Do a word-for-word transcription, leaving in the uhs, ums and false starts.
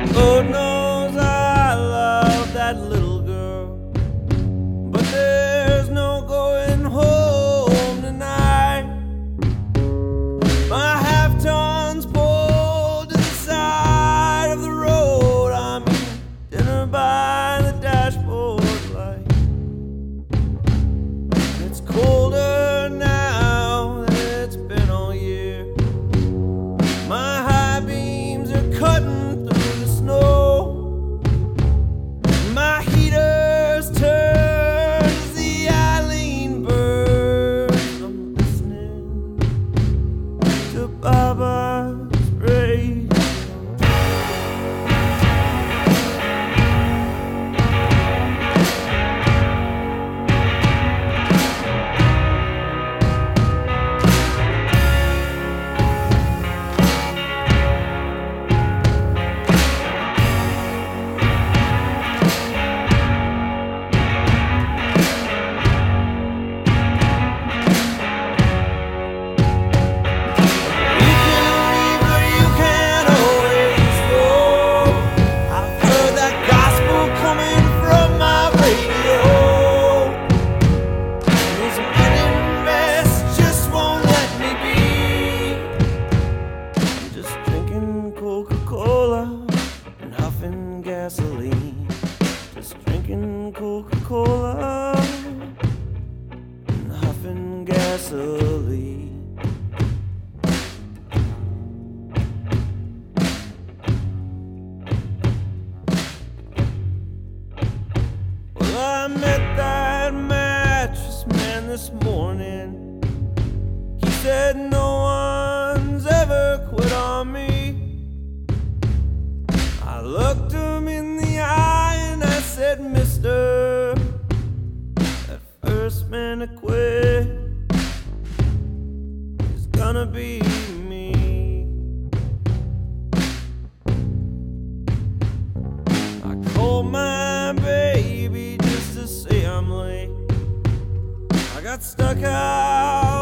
Lord knows I love that little girl, but there's no going home tonight. My half-ton's pulled to the side of the road. I'm eating dinner by the dashboard light. It's colder now than it's been all year. My high beams are cutting through the snow. My heater's turned as the Eileen burns. I'm listening to Baba's radio. Coca-Cola and huffing gasoline. Just drinking Coca-Cola and huffing gasoline. Well, I met that mattress man this morning. He said no one's ever quit on me. I looked him in the eye and I said, mister, that first man to quit is gonna be me. I called my baby just to say I'm late. I got stuck out